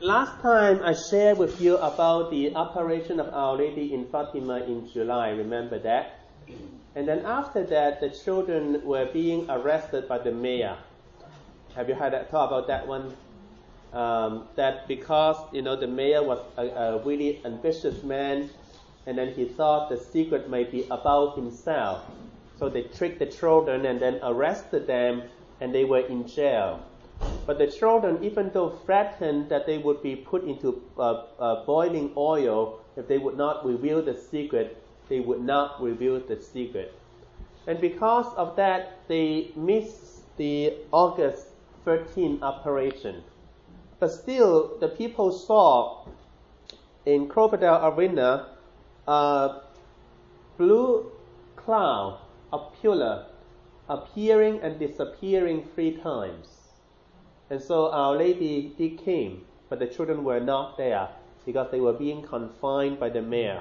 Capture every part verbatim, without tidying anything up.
Last time I shared with you about the apparition of Our Lady in Fatima in July, remember that? And then after that, the children were being arrested by the mayor. Have you heard that, talk about that one? Um, that because, you know, the mayor was a, a really ambitious man, and then he thought the secret might be about himself. So they tricked the children and then arrested them, and they were in jail. But the children, even though threatened that they would be put into uh, uh, boiling oil if they would not reveal the secret, they would not reveal the secret. And because of that, they missed the August thirteenth apparition. But still, the people saw in Crocodile Arena a blue cloud, a pillar, appearing and disappearing three times. And so Our Lady did came, but the children were not there because they were being confined by the mayor.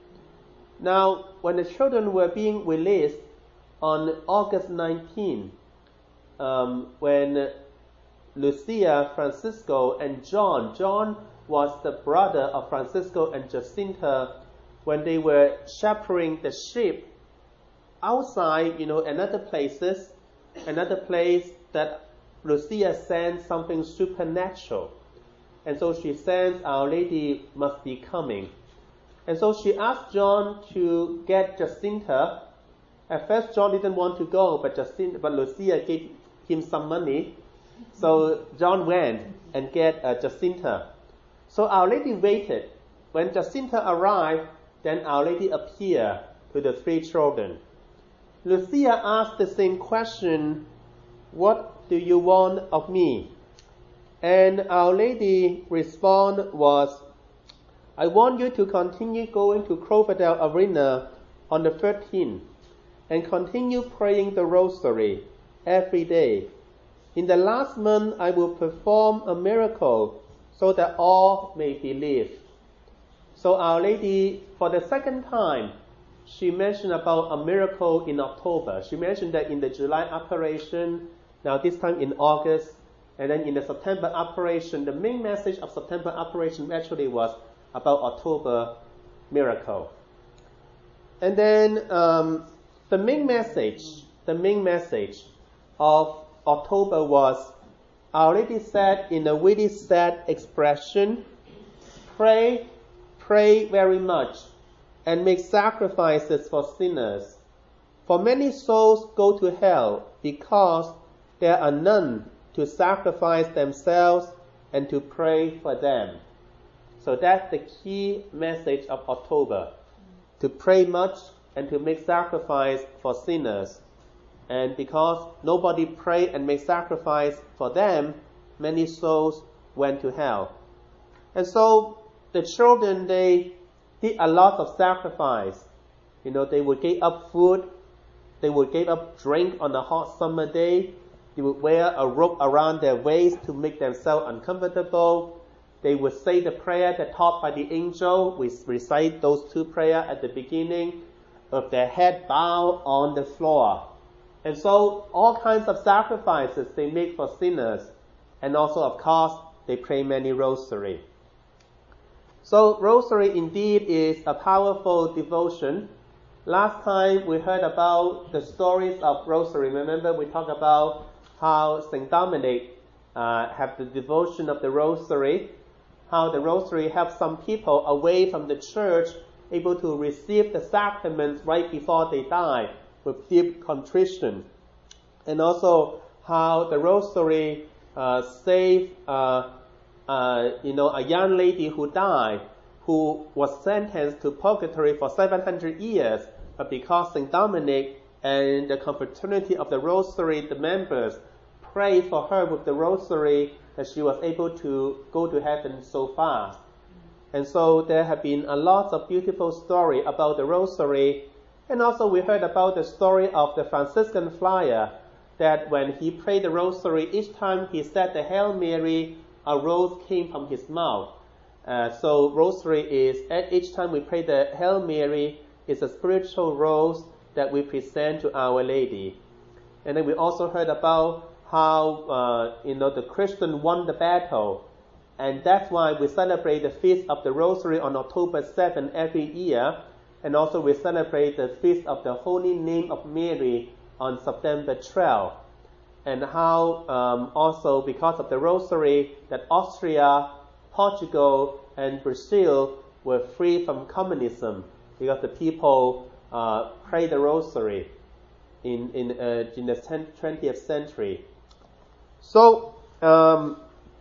Now, when the children were being released on August nineteenth, um, when Lucia, Francisco, and John, John was the brother of Francisco and Jacinta, when they were shepherding the sheep outside, you know, another places, another place that Lucia sensed something supernatural. And so she sensed Our Lady must be coming. And so she asked John to get Jacinta. At first, John didn't want to go, but Jacinta, but Lucia gave him some money. So John went and get uh, Jacinta. So Our Lady waited. When Jacinta arrived, then Our Lady appeared to the three children. Lucia asked the same question, "What do you want of me?" And Our Lady response was, "I want you to continue going to Crocodile Arena on the thirteenth and continue praying the rosary every day. In the last month, I will perform a miracle so that all may believe." So Our Lady, for the second time, she mentioned about a miracle in October. She mentioned that in the July apparition, now this time in August, and then in the September apparition, the main message of September apparition actually was about October miracle. And then um, the main message, the main message of October was, Our Lady said in a really sad expression, "Pray, pray very much, and make sacrifices for sinners. For many souls go to hell because there are none to sacrifice themselves and to pray for them." So that's the key message of October, to pray much and to make sacrifice for sinners. And because nobody prayed and made sacrifice for them, many souls went to hell. And so the children, they did a lot of sacrifice. You know, they would give up food, they would give up drink on a hot summer day, they would wear a rope around their waist to make themselves uncomfortable. They would say the prayer that taught by the angel. We recite those two prayers at the beginning, with their head bowed on the floor. And so all kinds of sacrifices they make for sinners. And also, of course, they pray many rosary. So rosary indeed is a powerful devotion. Last time we heard about the stories of rosary. Remember we talked about how Saint Dominic uh, have the devotion of the rosary, how the rosary helps some people away from the church able to receive the sacraments right before they die with deep contrition. And also how the rosary uh, saved uh, uh, you know, a young lady who died, who was sentenced to purgatory for seven hundred years, but because Saint Dominic and the confraternity of the rosary, the members, prayed for her with the rosary, that she was able to go to heaven so fast. And so there have been a lot of beautiful story about the rosary. And also we heard about the story of the Franciscan friar, that when he prayed the rosary, each time he said the Hail Mary, a rose came from his mouth. Uh, so rosary is, each time we pray the Hail Mary, is a spiritual rose that we present to Our Lady. And then we also heard about how, uh, you know, the Christian won the battle and that's why we celebrate the Feast of the Rosary on October seventh every year, and also we celebrate the Feast of the Holy Name of Mary on September twelfth. And how um, also because of the Rosary that Austria, Portugal, and Brazil were free from communism because the people uh, prayed the Rosary in in, uh, in the twentieth century. So um,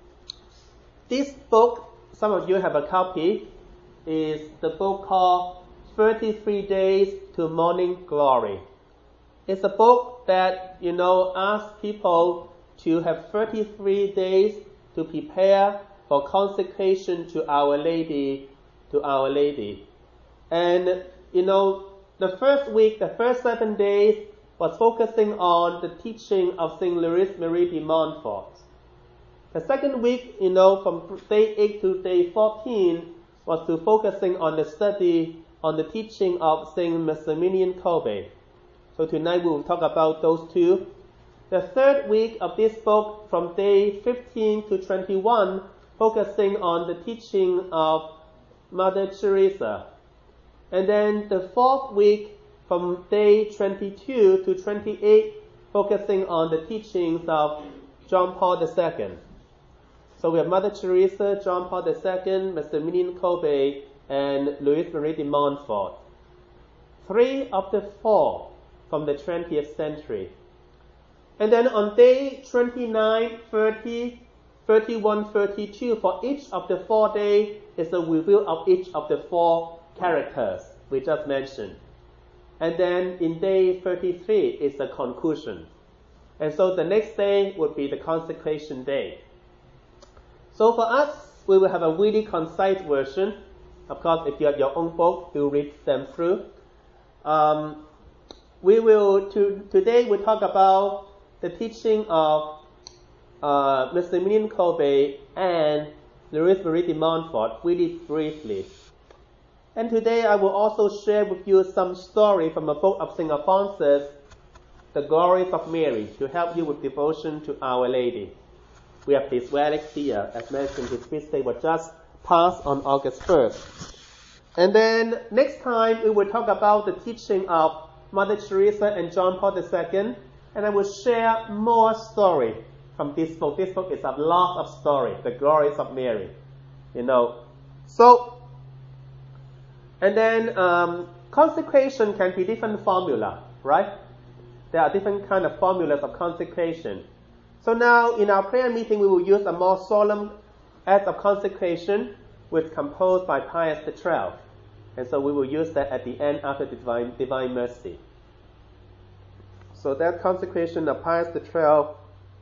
this book, some of you have a copy, is the book called thirty-three Days to Morning Glory. It's a book that, you know, asks people to have thirty-three days to prepare for consecration to Our Lady, to Our Lady. And, you know, the first week, the first seven days was focusing on the teaching of Saint Louis Marie de Montfort. The second week, you know, from day eight to day fourteen was to focusing on the study on the teaching of Saint Maximilian Kolbe. So tonight we will talk about those two. The third week of this book, from day fifteen to twenty-one, focusing on the teaching of Mother Teresa. And then the fourth week, from day twenty-two to twenty-eight, focusing on the teachings of John Paul the Second. So we have Mother Teresa, John Paul the Second, Maximilian Kolbe, and Louis Marie de Montfort. Three of the four from the twentieth century. And then on day twenty-nine, thirty, thirty-one, thirty-two, for each of the four days is a review of each of the four characters we just mentioned. And then in day thirty-three is the conclusion. And so the next day would be the consecration day. So for us, we will have a really concise version. Of course, if you have your own book, do read them through. Um, we will, to, today we talk about the teaching of uh, Maximilian Kolbe and Louis Marie de Montfort really briefly. And today I will also share with you some story from a book of Saint Alphonsus, The Glories of Mary, to help you with devotion to Our Lady. We have these relics here. As mentioned, his feast day was just passed on August first. And then next time we will talk about the teaching of Mother Teresa and John Paul the Second, and I will share more story from this book. This book is a lot of story, The Glories of Mary. You know, so, and then um, consecration can be different formula, right? There are different kind of formulas of consecration. So now in our prayer meeting we will use a more solemn act of consecration, which is composed by Pius the Twelfth. And so we will use that at the end after the Divine, Divine Mercy. So that consecration of Pius the Twelfth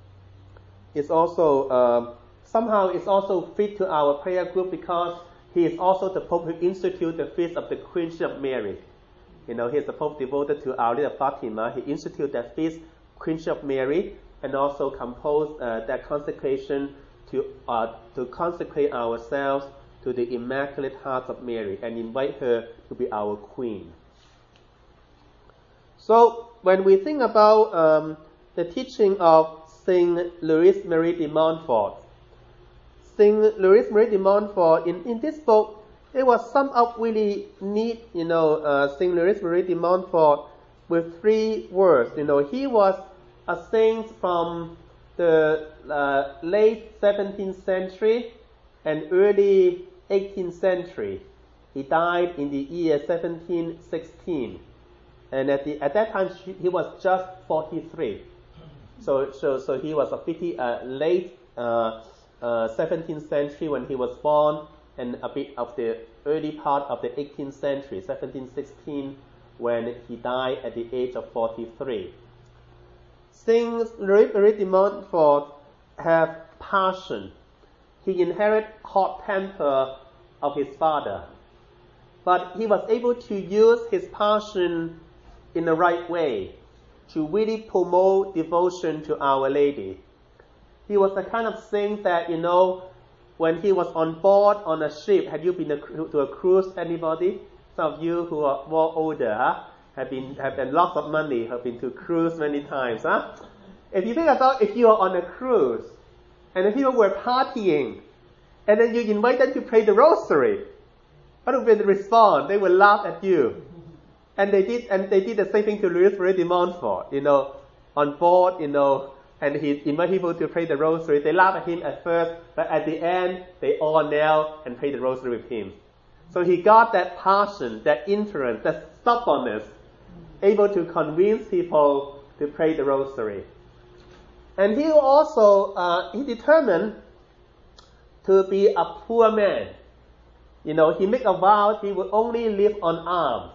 is also, uh, somehow is also fit to our prayer group because he is also the Pope who instituted the Feast of the Queenship of Mary. You know, he is the Pope devoted to Our Lady of Fatima. He instituted that feast, Queenship of Mary, and also composed uh, that consecration to, uh, to consecrate ourselves to the Immaculate Heart of Mary and invite her to be our Queen. So when we think about um, the teaching of Saint Louis Marie de Montfort, Saint Louis Marie de Montfort, in, in this book, it was summed up really neat, you know, uh, Saint Louis Marie de Montfort with three words. You know, he was a saint from the uh, late seventeenth century and early eighteenth century. He died in the year seventeen sixteen. And at, the, at that time, he was just forty-three. So, so, so he was a pretty uh, late uh, uh, seventeenth century when he was born, and a bit of the early part of the eighteenth century, seventeen sixteen, when he died at the age of forty-three. Saint Louis Marie de Montfort have passion. He inherited hot temper of his father, but he was able to use his passion in the right way to really promote devotion to Our Lady. He was the kind of saint that, you know, when he was on board on a ship, have you been to a cruise, anybody? Some of you who are more older huh? have been have been lots of money, have been to cruise many times. Huh? If you think about if you are on a cruise and the people were partying, and then you invite them to pray the rosary, what would be the response? They will laugh at you. And they did, and they did the same thing to Louis-Marie de Montfort, you know, on board, you know, and he invited people to pray the rosary. They laugh at him at first, but at the end, they all kneel and pray the rosary with him. So he got that passion, that influence, that stubbornness, able to convince people to pray the rosary. And he also, uh, he determined to be a poor man. You know, he made a vow he would only live on alms.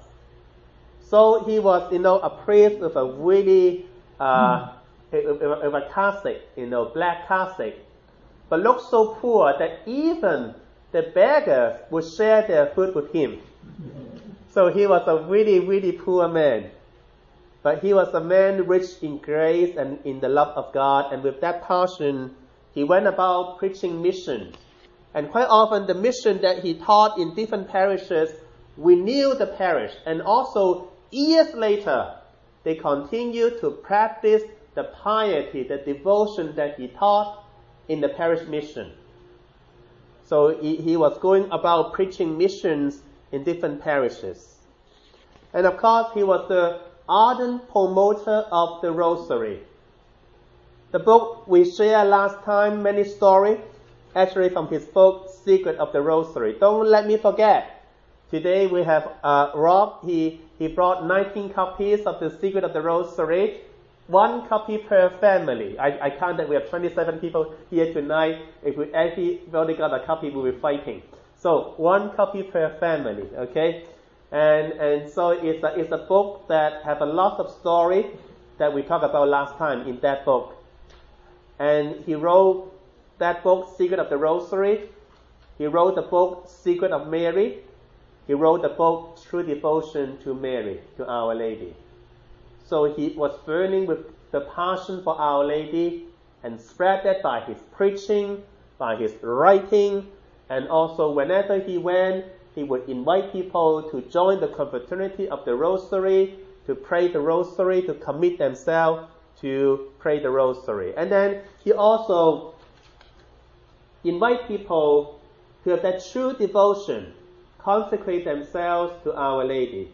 So he was, you know, a priest with a really, uh, with a cassock, you know, black cassock, but looked so poor that even the beggars would share their food with him. So he was a really, really poor man. But he was a man rich in grace and in the love of God, and with that passion, he went about preaching mission. And quite often the mission that he taught in different parishes renewed the parish, and also years later, they continued to practice the piety, the devotion that he taught in the parish mission. So he, he was going about preaching missions in different parishes. And of course, he was the ardent promoter of the Rosary. The book we shared last time, many stories, actually from his book, Secret of the Rosary. Don't let me forget. Today we have uh, Rob. He, he brought nineteen copies of the Secret of the Rosary. One copy per family. I, I count that we have twenty-seven people here tonight. If we everybody got a copy, we'll be fighting. So one copy per family, okay? And and so it's a, it's a book that have a lot of story that we talked about last time in that book. And he wrote that book, Secret of the Rosary. He wrote the book, Secret of Mary. He wrote the book, True Devotion to Mary, to Our Lady. So he was burning with the passion for Our Lady and spread that by his preaching, by his writing, and also whenever he went, he would invite people to join the confraternity of the Rosary, to pray the Rosary, to commit themselves to pray the Rosary. And then he also invite people to have that true devotion, consecrate themselves to Our Lady.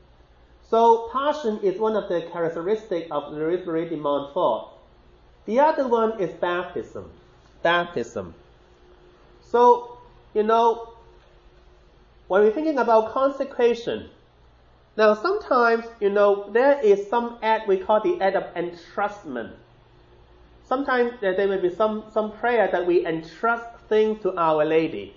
So passion is one of the characteristics of Louis-Marie de Montfort. The other one is baptism. Baptism. So, you know, when we're thinking about consecration, now sometimes, you know, there is some act we call the act of entrustment. Sometimes there may be some, some prayer that we entrust things to Our Lady.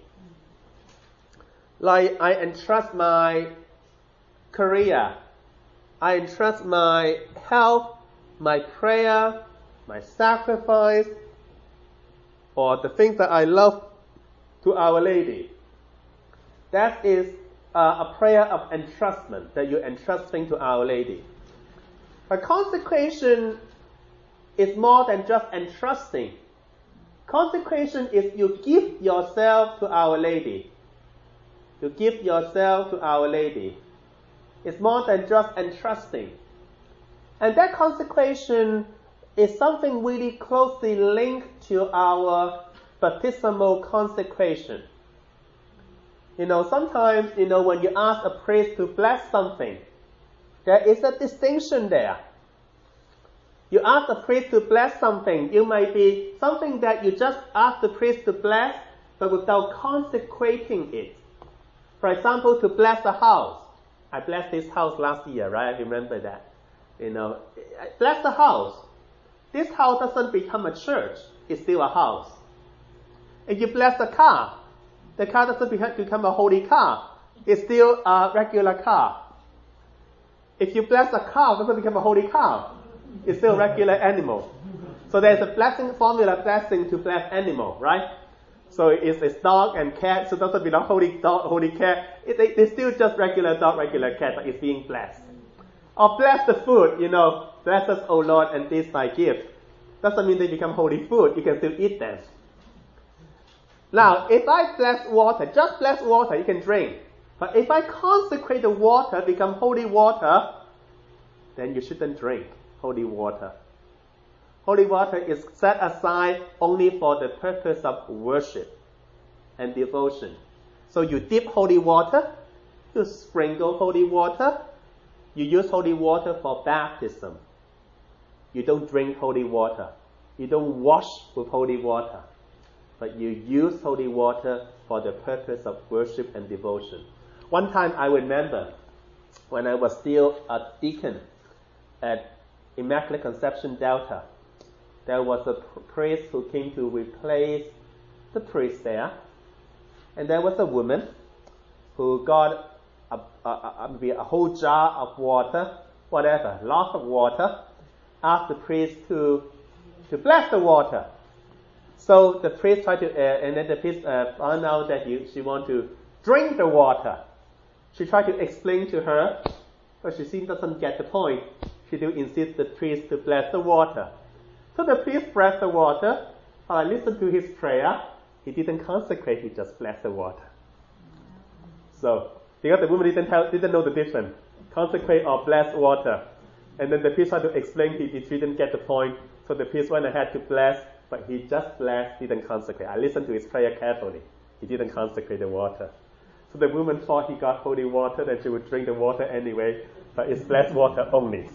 Like I entrust my career, I entrust my health, my prayer, my sacrifice, or the things that I love to Our Lady. That is uh, a prayer of entrustment, that you entrust things to Our Lady. But consecration is more than just entrusting. Consecration is you give yourself to Our Lady. You give yourself to Our Lady. It's more than just entrusting. And that consecration is something really closely linked to our baptismal consecration. You know, sometimes, you know, when you ask a priest to bless something, there is a distinction there. You ask a priest to bless something, it might be something that you just ask the priest to bless, but without consecrating it. For example, to bless a house. I blessed this house last year, right? I remember that. You know, bless the house. This house doesn't become a church. It's still a house. If you bless the car, the car doesn't become a holy car. It's still a regular car. If you bless a cow, it doesn't become a holy cow. It's still a regular animal. So there's a blessing formula, blessing to bless animal, right? So it's, it's dog and cat, so it doesn't belong holy dog, holy cat. It, they, they're still just regular dog, regular cat, but it's being blessed. Or bless the food, you know, bless us, O Lord, and this thy gift. Doesn't mean they become holy food, you can still eat them. Now, if I bless water, just bless water, you can drink. But if I consecrate the water, become holy water, then you shouldn't drink holy water. Holy water is set aside only for the purpose of worship. and devotion. So you dip holy water, you sprinkle holy water, you use holy water for baptism. You don't drink holy water. You don't wash with holy water. But you use holy water for the purpose of worship and devotion. One time I remember when I was still a deacon at Immaculate Conception Delta, there was a priest who came to replace the priest there. And there was a woman who got a, a, a, a whole jar of water, whatever, lots of water, asked the priest to, to bless the water. So the priest tried to, uh, and then the priest uh, found out that he, she wanted to drink the water. She tried to explain to her, but she still doesn't get the point. She still insists the priest to bless the water. So the priest blessed the water. I listened to his prayer. He didn't consecrate, he just blessed the water. So, because the woman didn't, tell, didn't know the difference, consecrate or bless water. And then the priest tried to explain, he, he didn't get the point. So the priest went ahead to bless, but he just blessed, didn't consecrate. I listened to his prayer carefully. He didn't consecrate the water. So the woman thought he got holy water, that she would drink the water anyway, but it's blessed water only.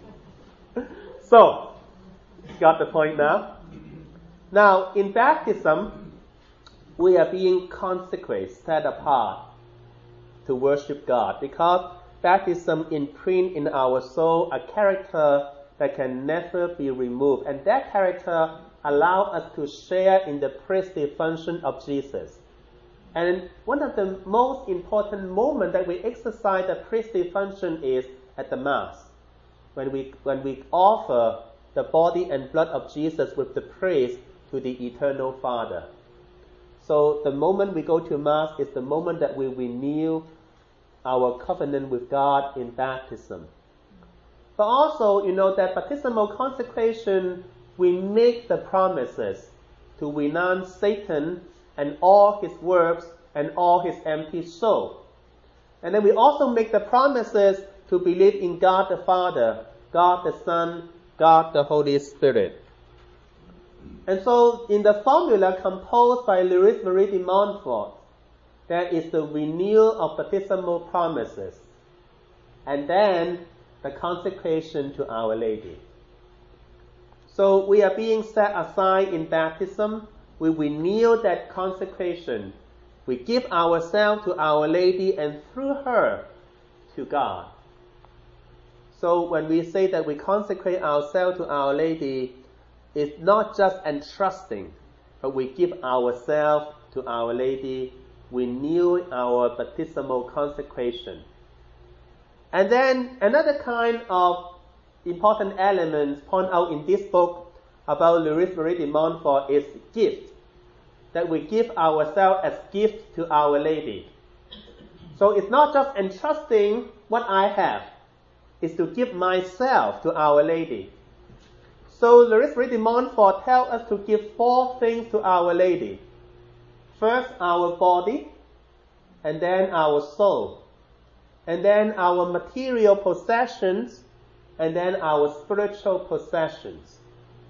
So, got the point now? Now, in baptism, we are being consecrated, set apart to worship God, because baptism imprints in our soul a character that can never be removed, and that character allows us to share in the priestly function of Jesus. And one of the most important moments that we exercise the priestly function is at the Mass, when we when we offer the body and blood of Jesus with the priest to the Eternal Father. So the moment we go to Mass is the moment that we renew our covenant with God in baptism. But also, you know, that baptismal consecration, we make the promises to renounce Satan and all his works and all his empty soul. And then we also make the promises to believe in God the Father, God the Son, God the Holy Spirit. And so, in the formula composed by Louis Marie de Montfort, there is the renewal of baptismal promises, and then the consecration to Our Lady. So, we are being set aside in baptism. We renew that consecration. We give ourselves to Our Lady, and through her, to God. So, when we say that we consecrate ourselves to Our Lady, it's not just entrusting, but we give ourselves to Our Lady, renew our baptismal consecration. And then another kind of important element pointed out in this book about Louis Marie de Montfort is gift, that we give ourselves as gift to Our Lady. So it's not just entrusting what I have, it's to give myself to Our Lady. So Louis Marie de Montfort tells us to give four things to Our Lady. First, our body, and then our soul, and then our material possessions, and then our spiritual possessions.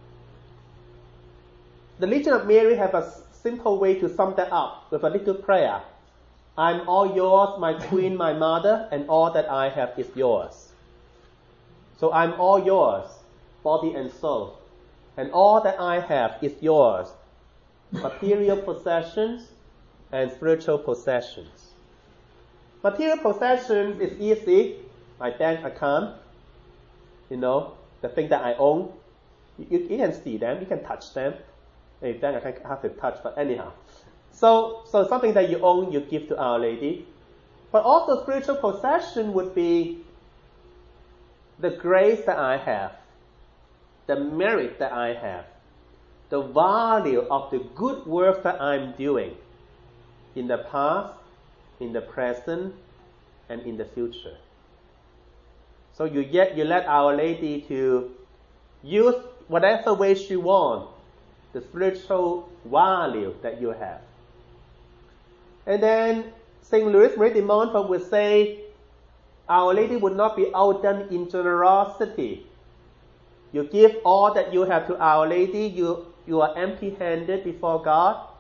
The Legion of Mary have a simple way to sum that up with a little prayer. I'm all yours, my queen, my mother, and all that I have is yours. So I'm all yours, body and soul, and all that I have is yours, material possessions and spiritual possessions. Material possessions is easy, my bank account, you know, the thing that I own. You, you can see them, you can touch them. Maybe bank account have to touch, but anyhow. So, so something that you own, you give to Our Lady. But also spiritual possession would be the grace that I have, the merit that I have, the value of the good work that I'm doing in the past, in the present, and in the future. So you yet you let Our Lady to use whatever way she wants, the spiritual value that you have. And then Saint Louis Marie de Montfort would say, Our Lady would not be outdone in generosity. You give all that you have to Our Lady, you, you are empty-handed before God,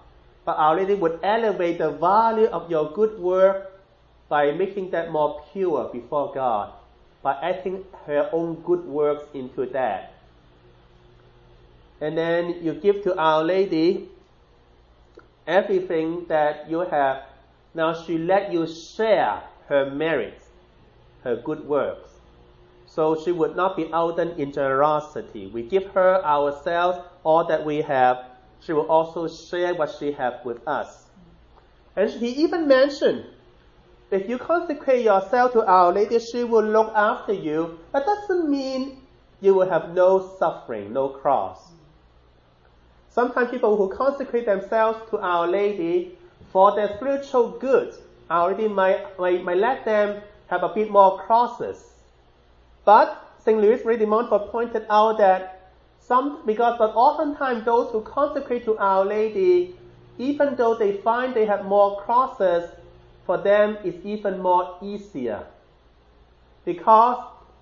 but Our Lady would elevate the value of your good work by making that more pure before God, by adding her own good works into that. And then you give to Our Lady everything that you have. Now she let you share her merits, her good works. So she would not be outdone in generosity. We give her ourselves, all that we have. She will also share what she has with us. And he even mentioned, if you consecrate yourself to Our Lady, she will look after you. That doesn't mean you will have no suffering, no cross. Sometimes people who consecrate themselves to Our Lady for their spiritual good, Our Lady might, might, might let them have a bit more crosses. But Saint Louis Marie de Montfort pointed out that some, because but oftentimes those who consecrate to Our Lady, even though they find they have more crosses, for them it's even more easier. Because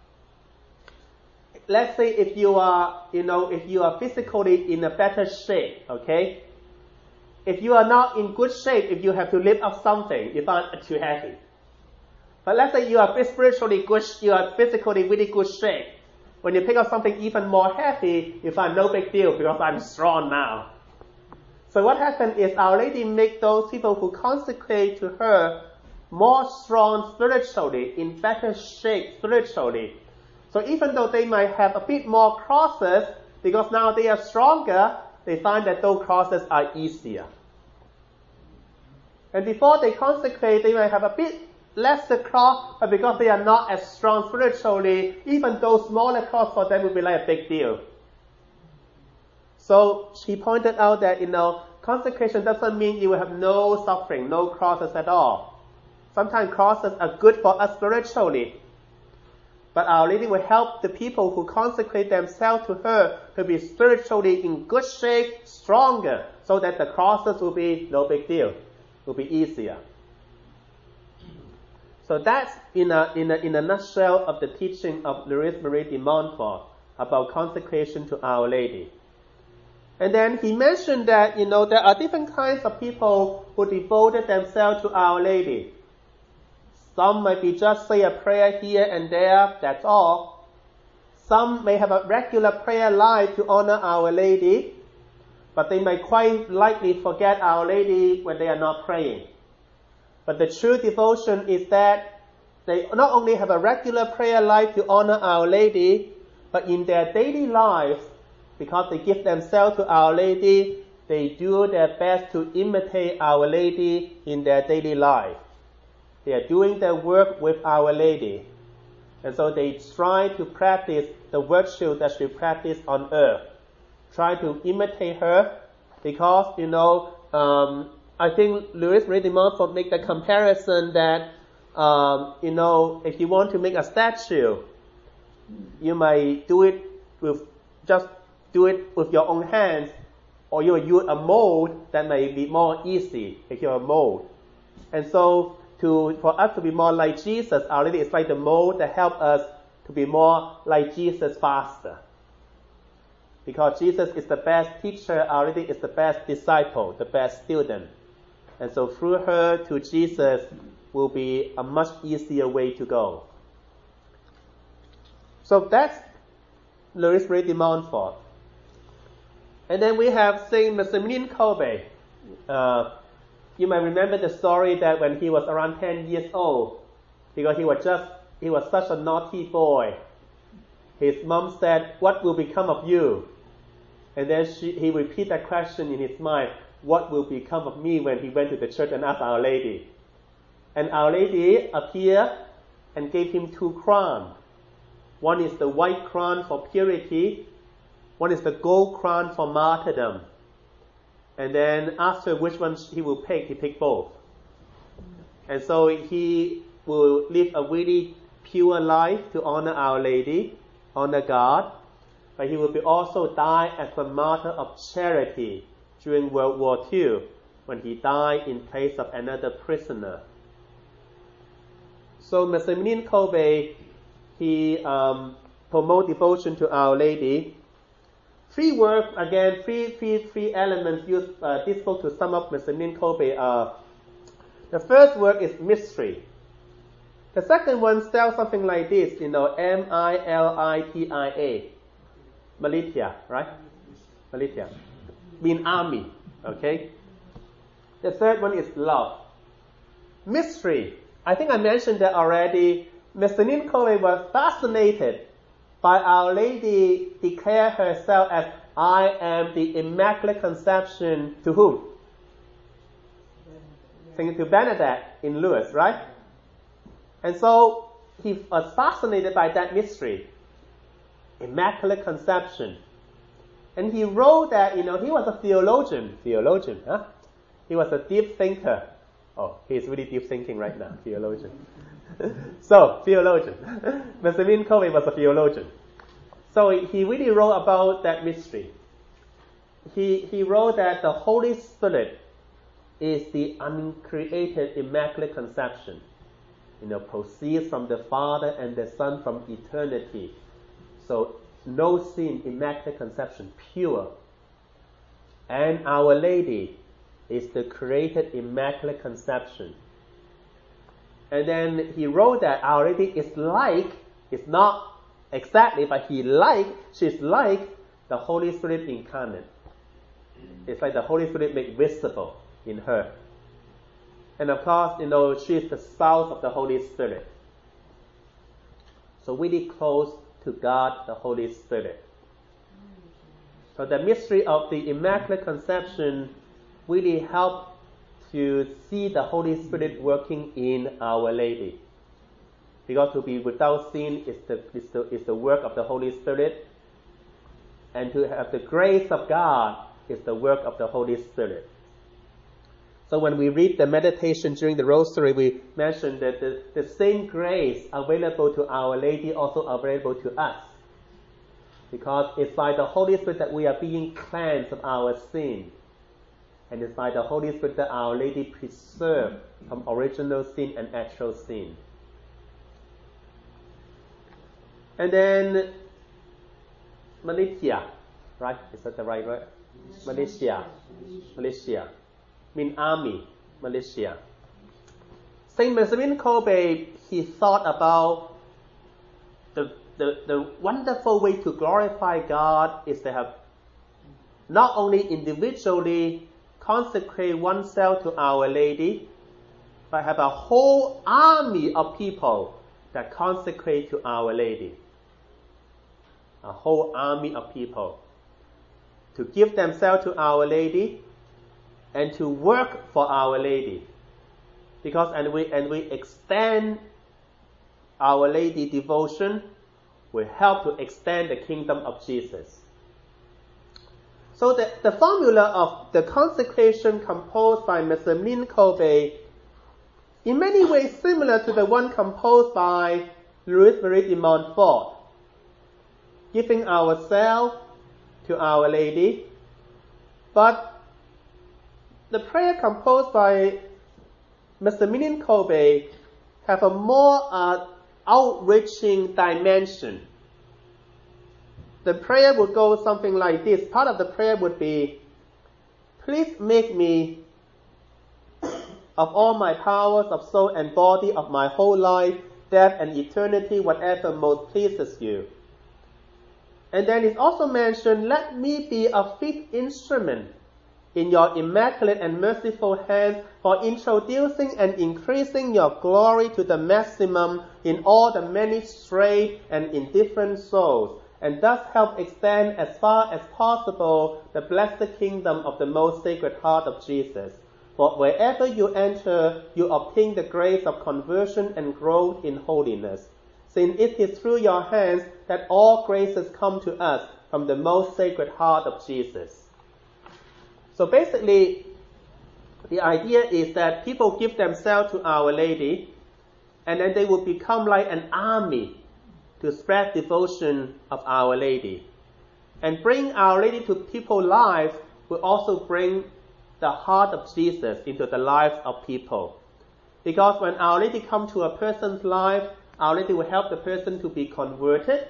let's say if you are, you know, if you are physically in a better shape, okay? If you are not in good shape, if you have to lift up something, you find it too heavy. But let's say you are spiritually good, you are physically really good shape. When you pick up something even more heavy, you find no big deal because I'm strong now. So what happens is Our Lady make those people who consecrate to her more strong spiritually, in better shape spiritually. So even though they might have a bit more crosses, because now they are stronger, they find that those crosses are easier. And before they consecrate, they might have a bit lesser cross, but because they are not as strong spiritually, even those smaller cross for them will be like a big deal. So she pointed out that, you know, consecration doesn't mean you will have no suffering, no crosses at all. Sometimes crosses are good for us spiritually. But Our Lady will help the people who consecrate themselves to her to be spiritually in good shape, stronger, so that the crosses will be no big deal, will be easier. So that's in a, in a, in a nutshell of the teaching of Louis Marie de Montfort about consecration to Our Lady. And then he mentioned that, you know, there are different kinds of people who devoted themselves to Our Lady. Some might be just say a prayer here and there, that's all. Some may have a regular prayer life to honor Our Lady, but they may quite likely forget Our Lady when they are not praying. But the true devotion is that they not only have a regular prayer life to honor Our Lady, but in their daily lives, because they give themselves to Our Lady, they do their best to imitate Our Lady in their daily life. They are doing their work with Our Lady. And so they try to practice the virtue that she practiced on earth. Try to imitate her because, you know, um, I think Louis Marie de Montfort make the comparison that, um, you know, if you want to make a statue, you might do it with, just do it with your own hands, or you use a mold that may be more easy if you're a mold. And so, to, for us to be more like Jesus, Our Lady is like the mold that helps us to be more like Jesus faster. Because Jesus is the best teacher, Our Lady is the best disciple, the best student. And so through her to Jesus will be a much easier way to go. So that's Louis Marie de Montfort. And then we have Saint Maximilien Kolbe. Uh, you might remember the story that when he was around ten years old, because he was just, he was such a naughty boy. His mom said, "What will become of you?" And then she, he repeated that question in his mind, what will become of me, when he went to the church and asked Our Lady. And Our Lady appeared and gave him two crowns. One is the white crown for purity. One is the gold crown for martyrdom. And then after which one he will pick, he picked both. And so he will live a really pure life to honor Our Lady, honor God. But he will be also die as a martyr of charity during World War Two, when he died in place of another prisoner. So Maximilien Kolbe, he um, promoted devotion to Our Lady. Three words, again, three, three, three elements used uh, this book to sum up Mister Min Kobe are, the first word is mystery. The second one spells something like this, you know, M I L I T I A. Militia, right? Militia. Mean army, okay? The third one is love. Mystery. I think I mentioned that already. Mister Min Kobe was fascinated by Our Lady declare herself as, I am the Immaculate Conception to whom? Singing to Bernadette in Lourdes, right? And so he was fascinated by that mystery. Immaculate Conception. And he wrote that, you know, he was a theologian. Theologian, huh? He was a deep thinker. Oh, he's really deep thinking right now, theologian. So, theologian. Mister Min Kobe was a theologian. So he really wrote about that mystery. He, he wrote that the Holy Spirit is the uncreated Immaculate Conception. You know, proceeds from the Father and the Son from eternity. So, no sin, Immaculate Conception, pure. And Our Lady is the created Immaculate Conception. And then he wrote that Our Lady is like, it's not exactly, but he like, she's like the Holy Spirit incarnate. It's like the Holy Spirit made visible in her. And of course, you know, she is the spouse of the Holy Spirit. So really close to God, the Holy Spirit. So the mystery of the Immaculate Conception really helped to see the Holy Spirit working in Our Lady. Because to be without sin is the, is the, is the work of the Holy Spirit. And to have the grace of God is the work of the Holy Spirit. So when we read the meditation during the Rosary, we mentioned that the, the same grace available to Our Lady also available to us. Because it's by the Holy Spirit that we are being cleansed of our sin. And it's by the Holy Spirit that Our Lady preserved from original sin and actual sin. And then, militia, right? Is that the right word? Militia. Militia. Mean army. Militia. Saint Mister Min Kobe, he thought about the, the, the wonderful way to glorify God is to have not only individually consecrate oneself to Our Lady, but have a whole army of people that consecrate to Our Lady. A whole army of people to give themselves to Our Lady and to work for Our Lady. Because and we and we extend Our Lady devotion, we help to extend the kingdom of Jesus. So the, the formula of the consecration composed by Mister Min Kobe, in many ways similar to the one composed by Louis Marie de Montfort, giving ourselves to Our Lady. But the prayer composed by Mister Min Kobe have a more uh, outreaching dimension. The prayer would go something like this. Part of the prayer would be, please make me, of all my powers of soul and body, of my whole life, death and eternity, whatever most pleases you. And then it's also mentioned, let me be a fit instrument in your immaculate and merciful hands for introducing and increasing your glory to the maximum in all the many stray and indifferent souls, and thus help extend as far as possible the blessed kingdom of the most sacred heart of Jesus. For wherever you enter, you obtain the grace of conversion and growth in holiness, since it is through your hands that all graces come to us from the most sacred heart of Jesus. So basically, the idea is that people give themselves to Our Lady, and then they will become like an army to spread devotion of Our Lady. And bring Our Lady to people's lives will also bring the heart of Jesus into the lives of people. Because when Our Lady comes to a person's life, Our Lady will help the person to be converted,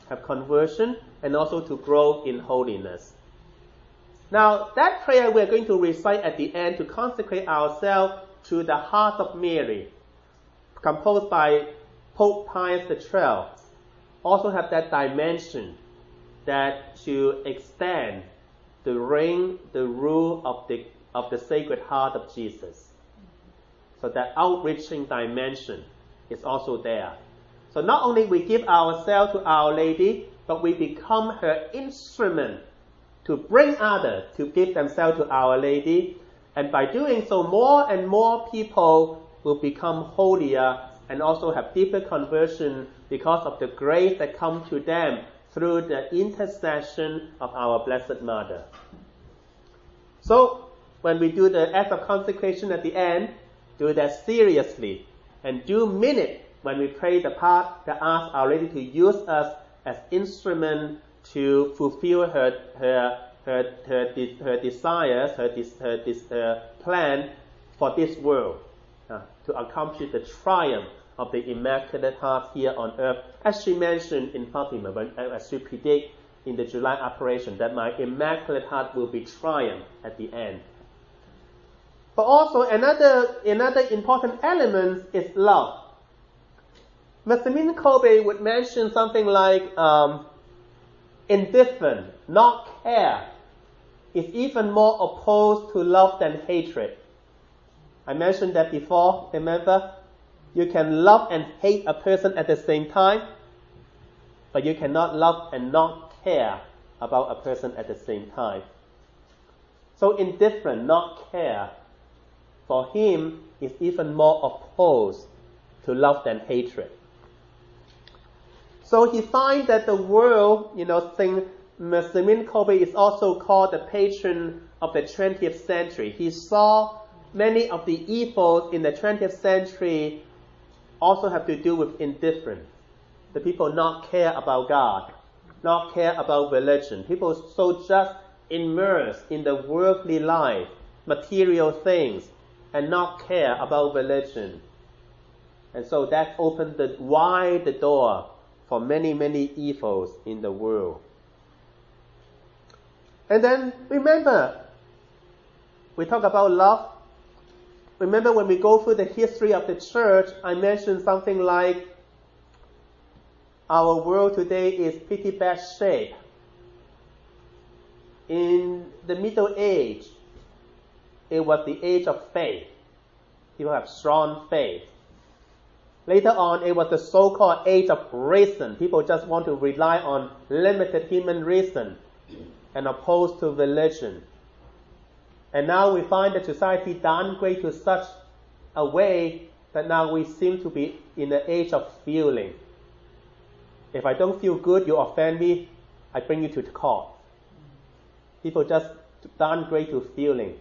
have conversion, and also to grow in holiness. Now, that prayer we're going to recite at the end to consecrate ourselves to the Heart of Mary, composed by Pope Pius the twelfth, also have that dimension that to extend the reign, the rule of the of the Sacred Heart of Jesus. So that outreaching dimension is also there. So not only we give ourselves to Our Lady, but we become her instrument to bring others to give themselves to Our Lady. And by doing so, more and more people will become holier and also have deeper conversion because of the grace that comes to them through the intercession of our Blessed Mother. So, when we do the act of consecration at the end, do that seriously and do mean it when we pray the part that asks Our Lady to use us as instrument to fulfill her her her her, her, her desires, her, her, her plan for this world, uh, to accomplish the triumph of the Immaculate Heart here on earth, as she mentioned in Fatima, when, as she predicted in the July apparition, that my Immaculate Heart will be triumph at the end. But also another another important element is love. Maximilian Kolbe would mention something like um, indifferent, not care, is even more opposed to love than hatred. I mentioned that before, remember? You can love and hate a person at the same time, but you cannot love and not care about a person at the same time. So indifferent, not care, for him is even more opposed to love than hatred. So he finds that the world, you know, Saint Maximilian Kolbe is also called the patron of the twentieth century. He saw many of the evils in the twentieth century also have to do with indifference. The people not care about God, not care about religion. People so just immersed in the worldly life, material things, and not care about religion. And so that opened the, wide the door for many, many evils in the world. And then remember, we talk about love. Remember when we go through the history of the church, I mentioned something like our world today is pretty bad shape. In the Middle Age, it was the age of faith. People have strong faith. Later on, it was the so-called age of reason. People just want to rely on limited human reason and opposed to religion. And now we find that society downgrade to such a way that now we seem to be in the age of feeling. If I don't feel good, you offend me, I bring you to the court. People just downgrade to feeling.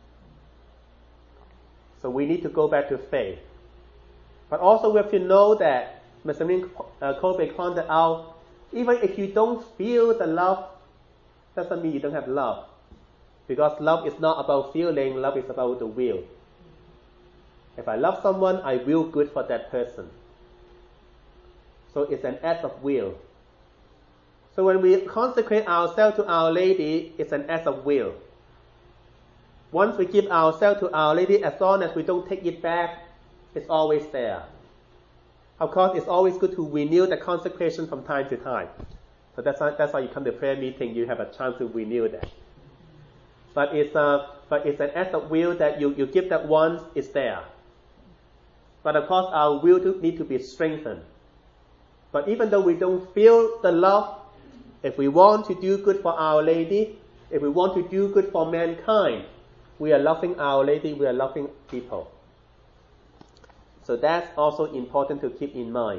So we need to go back to faith. But also we have to know that Maximilian Kolbe pointed out, even if you don't feel the love, doesn't mean you don't have love. Because love is not about feeling, love is about the will. If I love someone, I will good for that person. So it's an act of will. So when we consecrate ourselves to Our Lady, it's an act of will. Once we give ourselves to Our Lady, as long as we don't take it back, it's always there. Of course, it's always good to renew the consecration from time to time. So that's why, that's why you come to prayer meeting, you have a chance to renew that. But it's, a, but it's an act of will that you, you give that once, it's there. But of course, our will to, need to be strengthened. But even though we don't feel the love, if we want to do good for Our Lady, if we want to do good for mankind, we are loving Our Lady, we are loving people. So that's also important to keep in mind.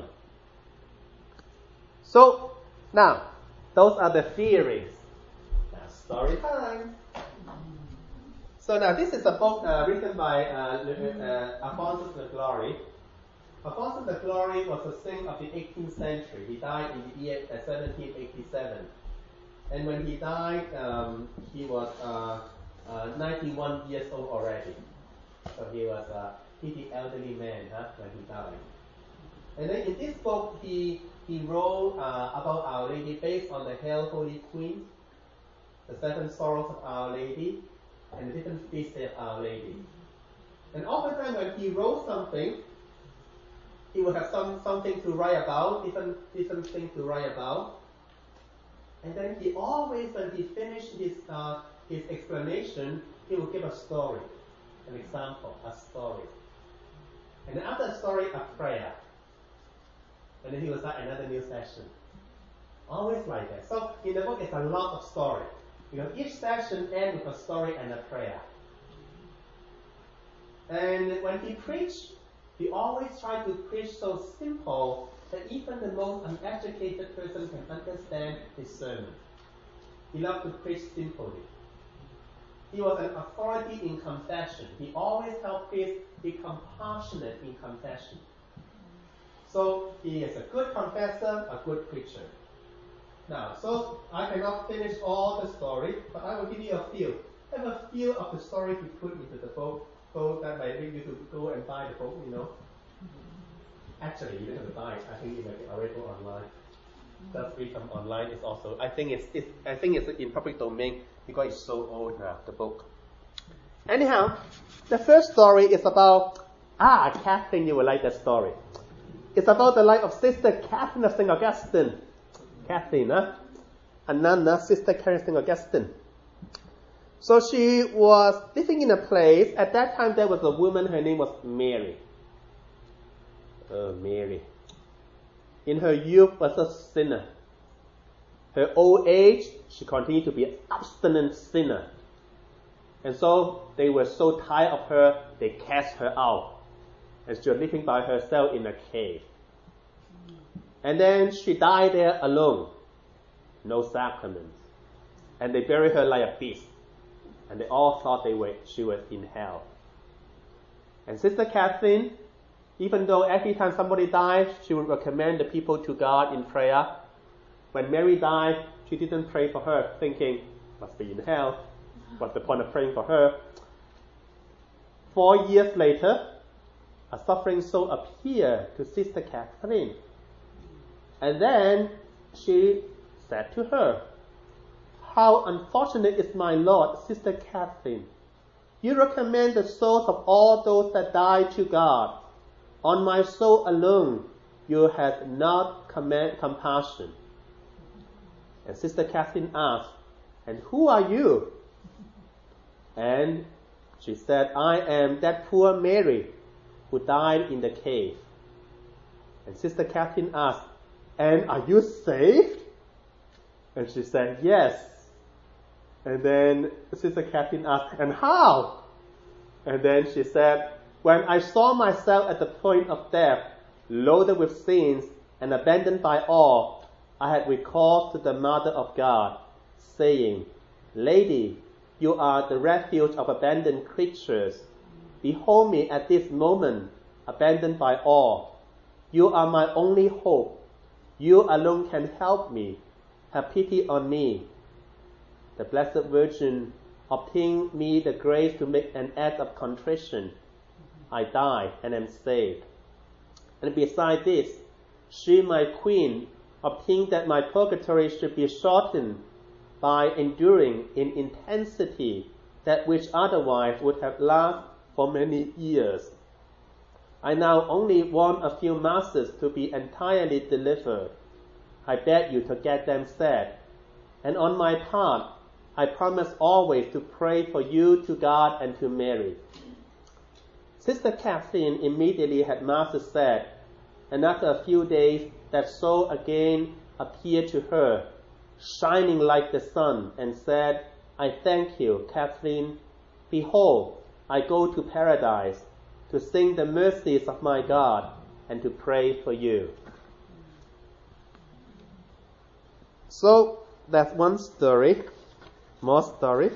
So, now, those are the theories. Now, story time. So now, this is a book uh, written by uh, uh, Alphonsus the Glory. Alphonsus the Glory was a saint of the eighteenth century. He died in the year uh, seventeen eighty-seven. And when he died, um, he was uh, uh, ninety-one years old already. So he was a pretty elderly man huh, when he died. And then in this book, he he wrote uh, about Our Lady based on the Hail Holy Queen, the seven sorrows of Our Lady, and the different feast day of Our Lady. And oftentimes when he wrote something, he would have some something to write about, different different things to write about. And then he always, when he finished his uh, his explanation, he would give a story, an example, a story. And then after a story, a prayer. And then he will start another new session. Always like that. So in the book, it's a lot of story. Because each session ends with a story and a prayer. And when he preached, he always tried to preach so simple that even the most uneducated person can understand his sermon. He loved to preach simply. He was an authority in confession. He always helped priests be compassionate in confession. So he is a good confessor, a good preacher. Now, so I cannot finish all the story, but I will give you a few. I have a few of the story he put into the book, so that might make you to go and buy the book, you know. Actually, you don't have to buy it. I think it might be available online. Just read from online is also. I think it's, it's. I think it's in public domain because it's so old now. The book. Anyhow, the first story is about ah Catherine. You will like that story. It's about the life of Sister Catherine of Saint Augustine. Catherine, huh? Ananda, Sister Catherine of Saint Augustine. So she was living in a place. At that time, there was a woman. Her name was Mary. Oh, Mary. In her youth, was a sinner. Her old age, she continued to be an obstinate sinner. And so they were so tired of her, they cast her out. And she was living by herself in a cave. And then she died there alone. No sacraments. And they buried her like a beast. And they all thought they were, she was in hell. And Sister Catherine, even though every time somebody died, she would recommend the people to God in prayer. When Mary died, she didn't pray for her, thinking, must be in hell. What's the point of praying for her? Four years later, a suffering soul appeared to Sister Catherine. And then she said to her, how unfortunate is my Lord, Sister Catherine. You recommend the souls of all those that died to God. On my soul alone, you have not command compassion. And Sister Catherine asked, and who are you? And she said, I am that poor Mary who died in the cave. And Sister Catherine asked, and are you saved? And she said, yes. And then Sister Catherine asked, and how? And then she said, when I saw myself at the point of death, loaded with sins and abandoned by all, I had recourse to the Mother of God, saying, Lady, you are the refuge of abandoned creatures. Behold me at this moment, abandoned by all. You are my only hope. You alone can help me. Have pity on me. The Blessed Virgin obtained me the grace to make an act of contrition. I die and am saved. And beside this, she, my Queen, obtained that my purgatory should be shortened by enduring in intensity that which otherwise would have lasted for many years. I now only want a few masses to be entirely delivered. I beg you to get them said. And on my part, I promise always to pray for you to God and to Mary. Sister Catherine immediately had masses said, and after a few days that soul again appeared to her, shining like the sun, and said, I thank you, Catherine. Behold, I go to paradise to sing the mercies of my God and to pray for you. So that's one story. More story.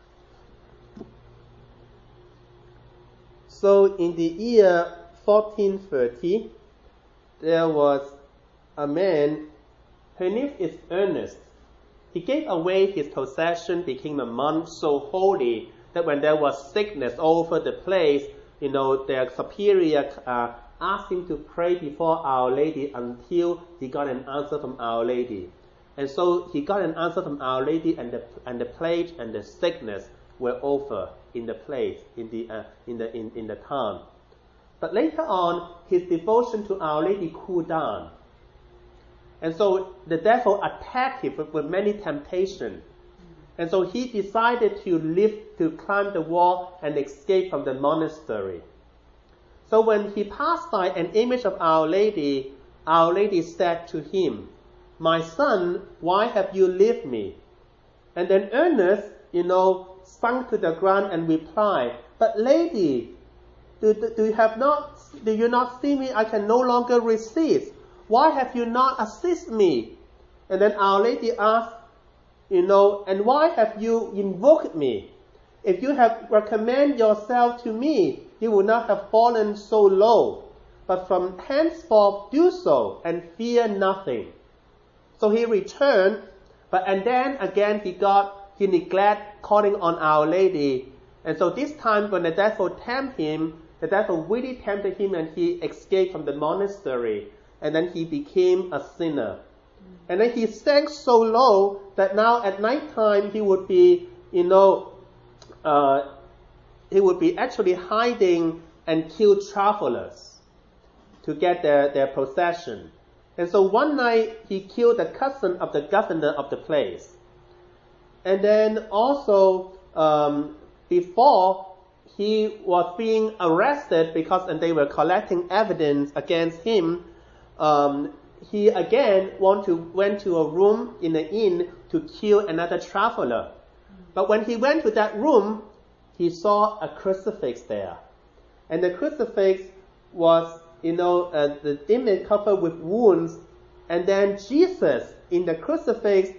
So in the year fourteen thirty, there was a man, her name is Ernest. He gave away his possession, became a monk so holy that when there was sickness all over the place, you know, their superior uh, asked him to pray before Our Lady until he got an answer from Our Lady. And so he got an answer from Our Lady, and the and the plague and the sickness were over in the place, in the uh, in the in, in the town. But later on, his devotion to Our Lady cooled down. And so the devil attacked him with, with many temptations. And so he decided to lift, to climb the wall and escape from the monastery. So when he passed by an image of Our Lady, Our Lady said to him, "My son, why have you left me?" And then Ernest, you know, sunk to the ground and replied, "But lady, do, do, do you have not, do you not see me? I can no longer resist. Why have you not assist me?" And then Our Lady asked, you know, "And why have you invoked me? If you have recommended yourself to me, you would not have fallen so low. But from henceforth do so, and fear nothing." So he returned, but and then again he got, he neglected calling on Our Lady. And so this time when the devil tempted him, the devil really tempted him, and he escaped from the monastery. And then he became a sinner. And then he sank so low that now at night time he would be, you know, uh, he would be actually hiding and kill travelers to get their, their possession. And so one night he killed the cousin of the governor of the place. And then also um, before he was being arrested because and they were collecting evidence against him, um, he again want to, went to a room in the inn to kill another traveler. But when he went to that room, he saw a crucifix there. And the crucifix was, you know, uh, the image covered with wounds. And then Jesus in the crucifix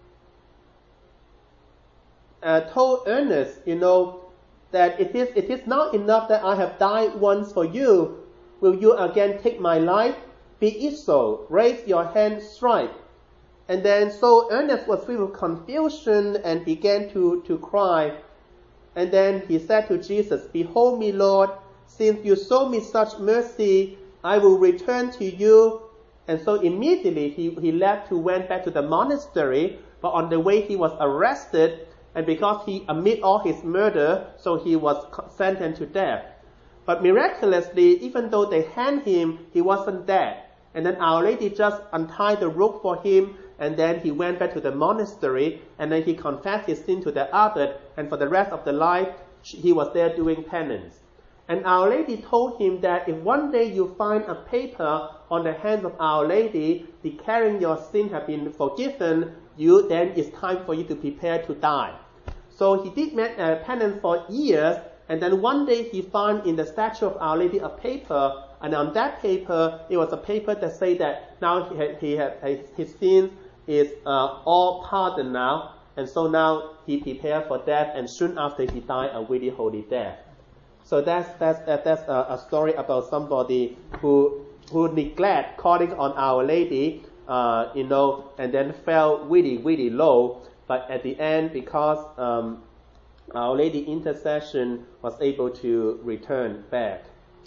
uh, told Ernest, you know, that it is, it is not enough that I have died once for you. Will you again take my life? Be it so. Raise your hand, strike. And then so Ernest was filled with confusion and began to, to cry. And then he said to Jesus, "Behold me, Lord, since you show me such mercy, I will return to you." And so immediately he, he left to went back to the monastery, but on the way he was arrested, and because he admitted all his murder, so he was sentenced to death. But miraculously, even though they hanged him, he wasn't dead. And then Our Lady just untied the rope for him, and then he went back to the monastery, and then he confessed his sin to the abbot, and for the rest of the life, he was there doing penance. And Our Lady told him that if one day you find a paper on the hands of Our Lady declaring your sin have been forgiven, you then it's time for you to prepare to die. So he did uh, penance for years, and then one day he found in the statue of Our Lady a paper, and on that paper, it was a paper that said that now he had, he had, his sin is uh, all pardoned now, and so now he prepared for death, and soon after he died a really holy death. So that's that's uh, that's a, a story about somebody who who neglect calling on Our Lady, uh, you know, and then fell really really low, but at the end, because um, Our Lady intercession, was able to return back.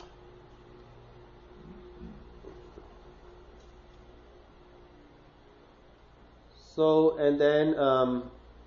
So, and then um,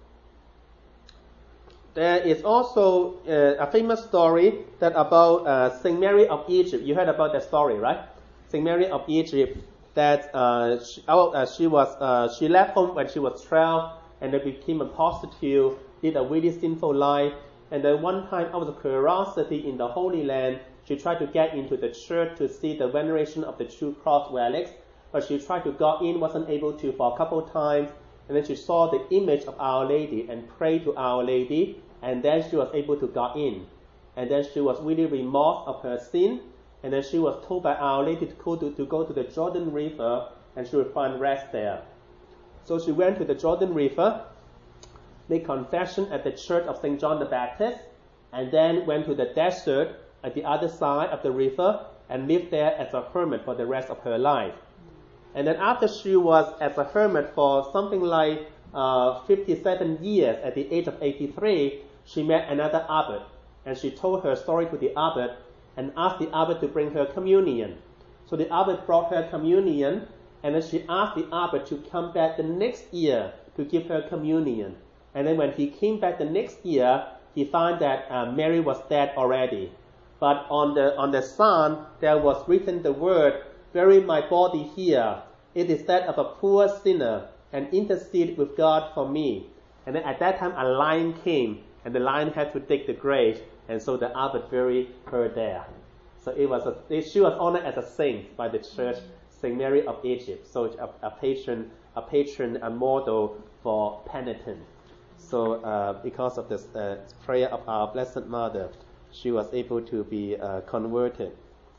there is also uh, a famous story that about uh, Saint Mary of Egypt. You heard about that story, right? Saint Mary of Egypt, that uh, she, oh, uh, she was uh, she left home when she was twelve, and then became a prostitute, did a really sinful life. And then one time, out of curiosity in the Holy Land, she tried to get into the church to see the veneration of the two cross relics. But she tried to go in, wasn't able to for a couple of times, and then she saw the image of Our Lady and prayed to Our Lady, and then she was able to go in. And then she was really remorse of her sin, and then she was told by Our Lady to go to, to go to the Jordan River, and she would find rest there. So she went to the Jordan River, made confession at the church of Saint John the Baptist, and then went to the desert at the other side of the river and lived there as a hermit for the rest of her life. And then after she was as a hermit for something like uh, fifty-seven years, at the age of eighty-three, she met another abbot, and she told her story to the abbot. and asked the abbot to bring her communion. So the abbot brought her communion, and then she asked the abbot to come back the next year to give her communion. And then when he came back the next year, he found that uh, Mary was dead already. But on the on the sun, there was written the word, "Bury my body here. It is that of a poor sinner, and intercede with God for me." And then at that time, a lion came, and the lion had to dig the grave, and so the abbot buried her there. So it was a, she was honored as a saint by the church, Saint Mary of Egypt. So a, a patron, a patron, a model for penitent. So uh, because of this uh, prayer of our Blessed Mother, she was able to be uh, converted.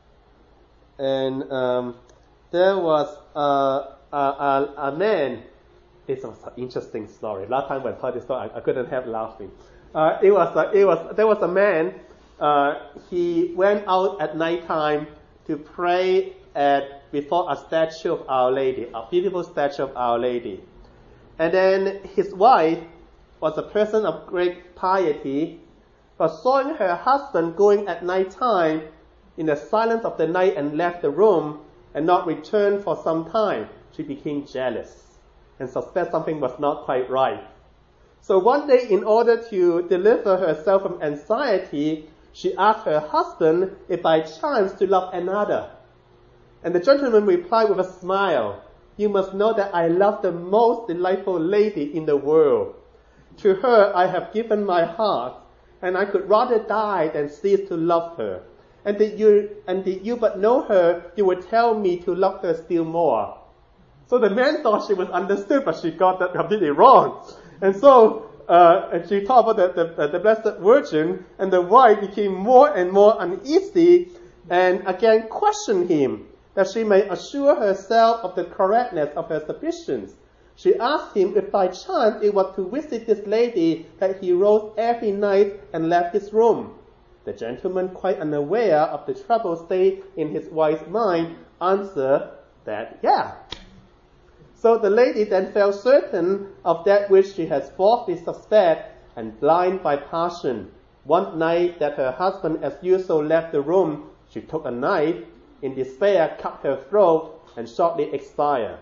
And um, there was uh, a, a, a man. This was an interesting story. Last time when I told this story, I, I couldn't help laughing. Uh, it was uh, it was there was a man. Uh, he went out at night time to pray at before a statue of Our Lady, a beautiful statue of Our Lady. And then his wife was a person of great piety, but saw her husband going at night time in the silence of the night and left the room and not returned for some time, she became jealous and suspected something was not quite right. So one day, in order to deliver herself from anxiety, she asked her husband if by chance to love another. And the gentleman replied with a smile, "You must know that I love the most delightful lady in the world. To her I have given my heart, and I could rather die than cease to love her. And did you, and did you but know her, you would tell me to love her still more." So the man thought she was understood, but she got that completely wrong. And so uh, and she talked about the, the, the Blessed Virgin, and the wife became more and more uneasy and again questioned him, that she may assure herself of the correctness of her suspicions. She asked him if by chance it was to visit this lady that he rose every night and left his room. The gentleman, quite unaware of the troubled state in his wife's mind, answered that, yeah. So the lady then felt certain of that which she had falsely suspected, and blind by passion. One night that her husband as usual left the room, she took a knife, in despair cut her throat, and shortly expired.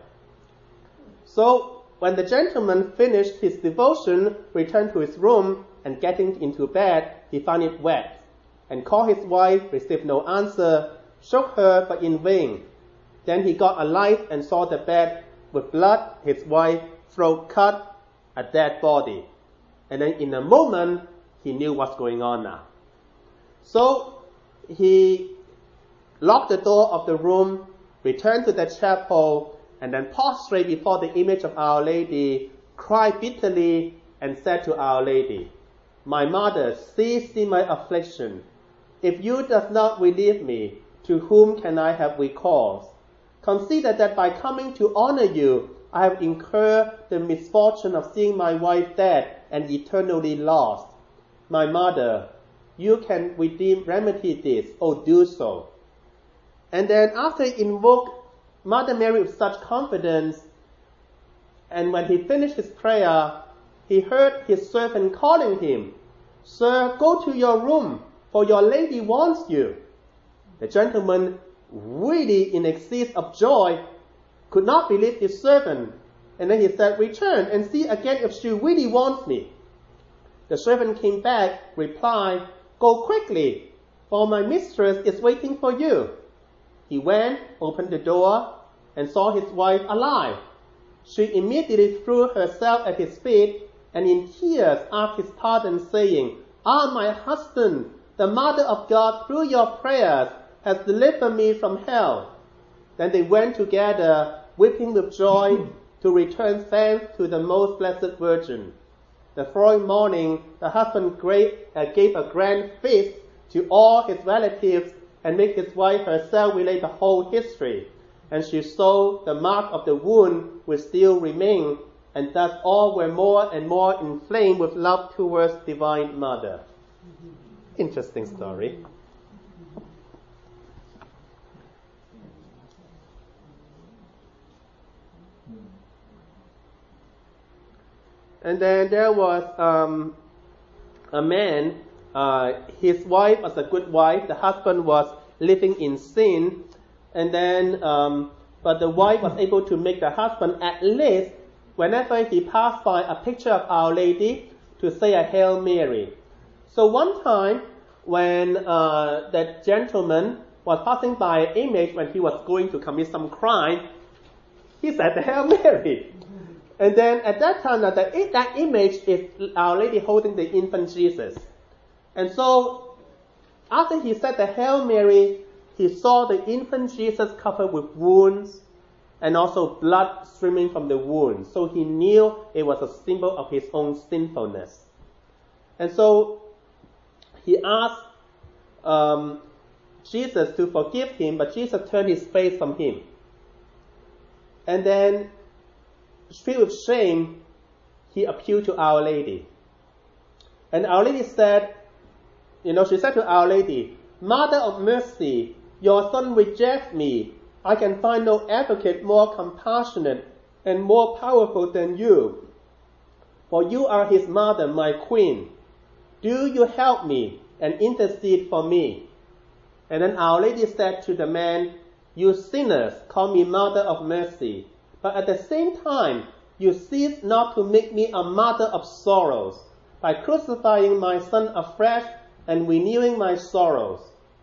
So when the gentleman finished his devotion, returned to his room, and getting into bed, he found it wet, and called his wife, received no answer, shook her but in vain. Then he got a light and saw the bed with blood, his wife, throat cut, a dead body. And then in a moment, he knew what's going on now. So he locked the door of the room, returned to the chapel, and then prostrate before the image of Our Lady, cried bitterly, and said to Our Lady, "My mother, see, see my affliction. If you does not relieve me, to whom can I have recourse? Consider that by coming to honor you, I have incurred the misfortune of seeing my wife dead and eternally lost. My mother, you can redeem, remedy this, oh do so." And then after he invoked Mother Mary with such confidence, and when he finished his prayer, he heard his servant calling him, "Sir, go to your room, for your lady wants you." The gentleman, really in excess of joy, could not believe his servant. And then he said, "Return and see again if she really wants me." The servant came back, replied, "Go quickly, for my mistress is waiting for you." He went, opened the door, and saw his wife alive. She immediately threw herself at his feet, and in tears asked his pardon, saying, "Ah, my husband, the Mother of God, through your prayers, has delivered me from hell." Then they went together, weeping with joy, to return thanks to the Most Blessed Virgin. The following morning, the husband uh, gave a grand feast to all his relatives and made his wife herself relate the whole history. And she saw the mark of the wound which still remained, and thus all were more and more inflamed with love towards Divine Mother. Interesting story. And then there was um, a man uh, his wife was a good wife. The husband was living in sin. And then, um, but the wife was able to make the husband at least, whenever he passed by a picture of Our Lady, to say a Hail Mary. So one time, when uh, that gentleman was passing by an image when he was going to commit some crime, he said the Hail Mary. And then at that time, that, that image is Our Lady holding the infant Jesus. And so, after he said the Hail Mary, he saw the infant Jesus covered with wounds and also blood streaming from the wounds. So he knew it was a symbol of his own sinfulness. And so he asked um, Jesus to forgive him, but Jesus turned his face from him. And then, filled with shame, he appealed to Our Lady. And Our Lady said, you know, she said to Our Lady, Mother of Mercy, your son rejects me. I can find no advocate more compassionate and more powerful than you. For you are his mother, my queen. Do you help me and intercede for me? And then Our Lady said to the man, you sinners call me Mother of Mercy, but at the same time you cease not to make me a mother of sorrows by crucifying my son afresh and renewing my sorrows.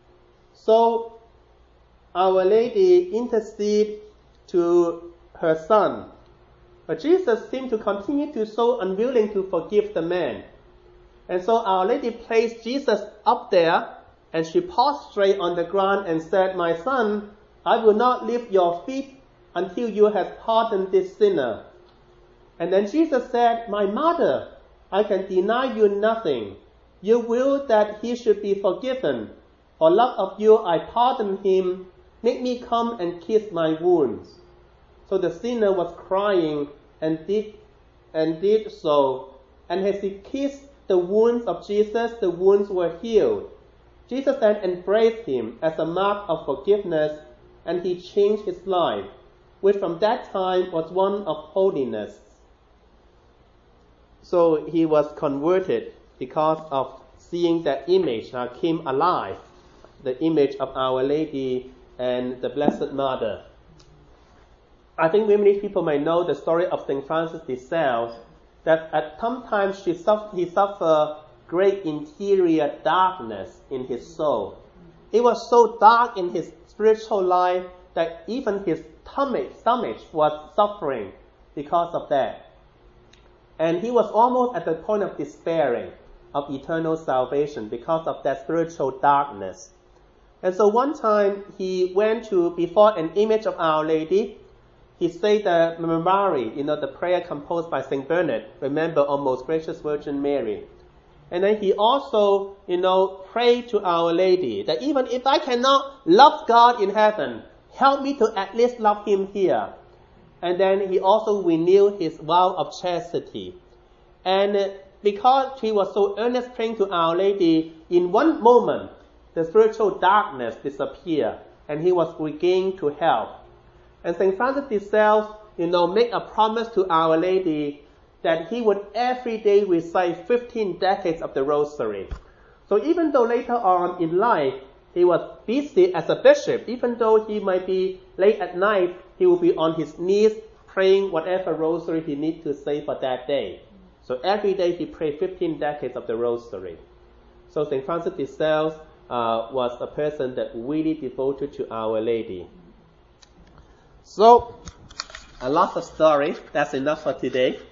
So Our Lady interceded to her son. But Jesus seemed to continue to so unwilling to forgive the man. And so Our Lady placed Jesus up there, and she prostrated on the ground and said, my son, I will not lift your feet until you have pardoned this sinner. And then Jesus said, my mother, I can deny you nothing. You will that he should be forgiven. For love of you, I pardon him. Make me come and kiss my wounds. So the sinner was crying and did, and did so. And as he kissed the wounds of Jesus, the wounds were healed. Jesus then embraced him as a mark of forgiveness, and he changed his life, which from that time was one of holiness. So he was converted because of seeing that image uh, came alive, the image of Our Lady and the Blessed Mother. I think many people may know the story of Saint Francis de Sales, that at sometimes she suffer, he suffered great interior darkness in his soul. It was so dark in his spiritual life that even his stomach, stomach was suffering because of that. And he was almost at the point of despairing of eternal salvation because of that spiritual darkness. And so one time he went to, before an image of Our Lady, he said the Memorare, you know, the prayer composed by Saint Bernard, remember, O Most Gracious Virgin Mary. And then he also, you know, prayed to Our Lady that even if I cannot love God in heaven, help me to at least love him here. And then he also renewed his vow of chastity. And because he was so earnest praying to Our Lady, in one moment, the spiritual darkness disappeared, and he was regained to health. And Saint Francis de Sales, you know, made a promise to Our Lady that he would every day recite fifteen decades of the Rosary. So even though later on in life he was busy as a bishop, even though he might be late at night, he will be on his knees praying whatever Rosary he needs to say for that day. So every day he prayed fifteen decades of the Rosary. So Saint Francis de Sales uh, was a person that really devoted to Our Lady. So, a lot of stories. That's enough for today.